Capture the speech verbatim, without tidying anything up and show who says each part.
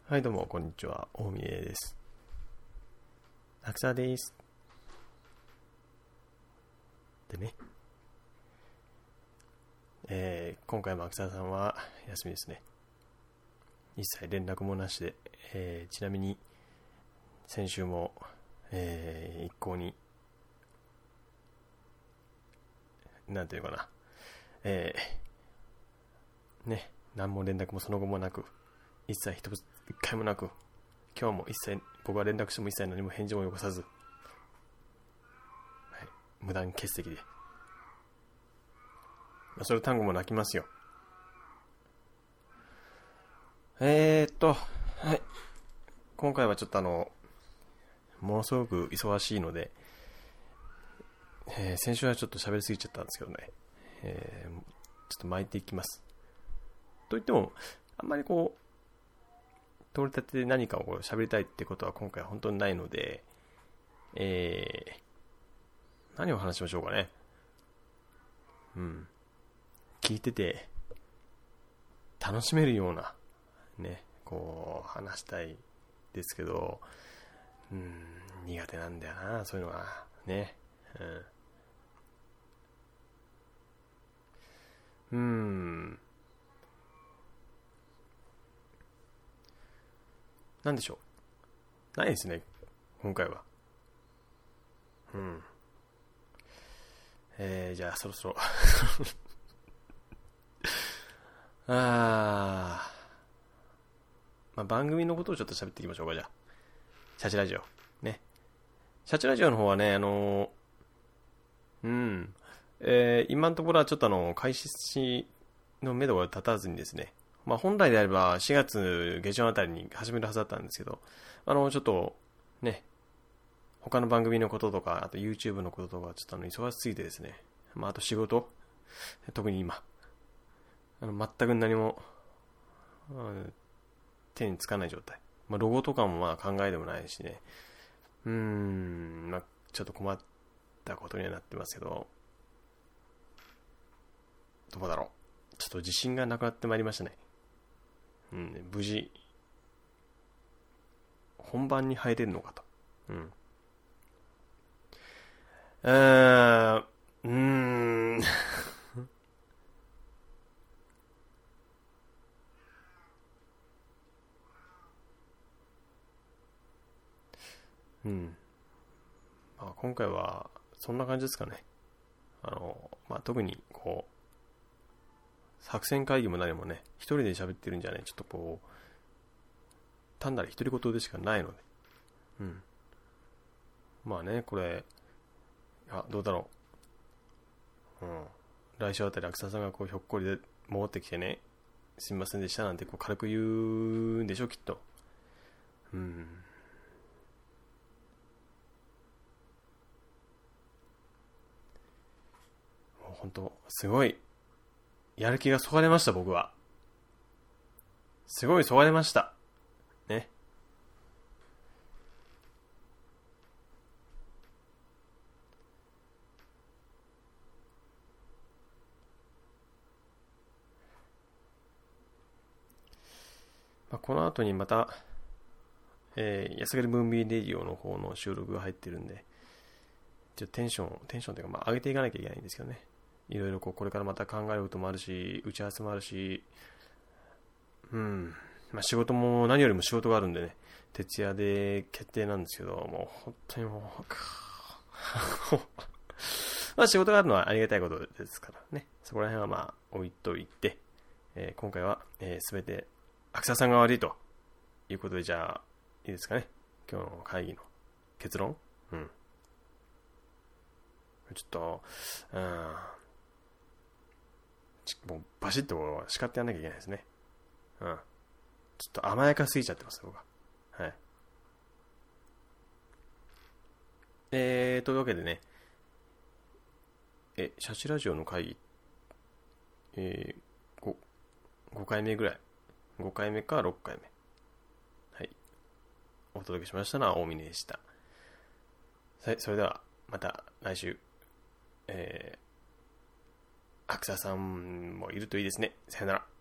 Speaker 1: はい、どうも、こんにちは。大宮です。アクサです。でね、えー、今回もアクサさんは休みですね。一切連絡もなしで、えー、ちなみに、先週も、えー、一向に、なんていうかな、えー、ね、何も連絡もその後もなく、一切一つ、一回もなく、今日も一切、僕は連絡しても一切何も返事もよこさず、はい、無断欠席で。それ単語も泣きますよ。えーっと、はい。今回はちょっとあの、ものすごく忙しいので、えー、先週はちょっと喋りすぎちゃったんですけどね、えー、ちょっと巻いていきます。といっても、あんまりこう、取り立てで何かをこう喋りたいってことは今回は本当にないので、えー、何を話しましょうかね。うん。聞いてて、楽しめるような、ね、こう、話したいですけど、うん、苦手なんだよな、そういうのは。ね。うん。うーん。なんでしょう。ないですね、今回は。うん。えー、じゃあそろそろあー、まあ、番組のことをちょっと喋っていきましょうか、じゃあ。シャチラジオ。ね。シャチラジオの方はね、あのー、うん。えー、今のところはちょっとあの、開始の目処が立たずにですね、まあ本来であればしがつ下旬あたりに始めるはずだったんですけど、あの、ちょっと、ね、他の番組のこととか、あと YouTube のこととか、ちょっとあの、忙しすぎてですね、まああと仕事、特に今、あの、全く何も、うん、手につかない状態。まあロゴとかもまあ考えでもないしね、うーん、まあちょっと困ったことにはなってますけど、どうだろう。ちょっと自信がなくなってまいりましたね。うん、無事、本番に入れるのかと。うん。うーん、うーん、うん。まあ、今回は、そんな感じですかね。あの、まあ、特に、こう、作戦会議も何もね、一人で喋ってるんじゃね、ちょっとこう、単なる独り言でしかないので。うん。まあね、これ、あ、どうだろう。うん。来週あたり、アクサさんがこう、ひょっこりで戻ってきてね、すみませんでしたなんてこう軽く言うんでしょ、きっと。うん。もう本当、すごい、やる気がそがれました、僕は。すごいそがれました。ね。まあ、この後にまた、えー、安がりムービーレディオの方の収録が入ってるんで、ちょっとテンション、テンションというか、まあ、上げていかなきゃいけないんですけどね。いろいろこう、これからまた考えることもあるし、打ち合わせもあるし、うん。まあ、仕事も、何よりも仕事があるんでね、徹夜で決定なんですけど、もう、本当にもう、まあ、仕事があるのはありがたいことですからね。そこら辺はまあ、置いといて、えー今回は、えー、全て、アクサさんが悪いということで、じゃあ、いいですかね。今日の会議の結論。うん。ちょっと、うん、もうバシッと叱ってやんなきゃいけないですね。うん。ちょっと甘やかすぎちゃってます、僕は。はい。えー、というわけでね、え、シャチラジオの会議、えー、ご、ごかいめぐらい。ごかいめかろっかいめ。はい。お届けしましたのは大峰でした。はい、それでは、また来週、えー、アクサさんもいるといいですね。さよなら。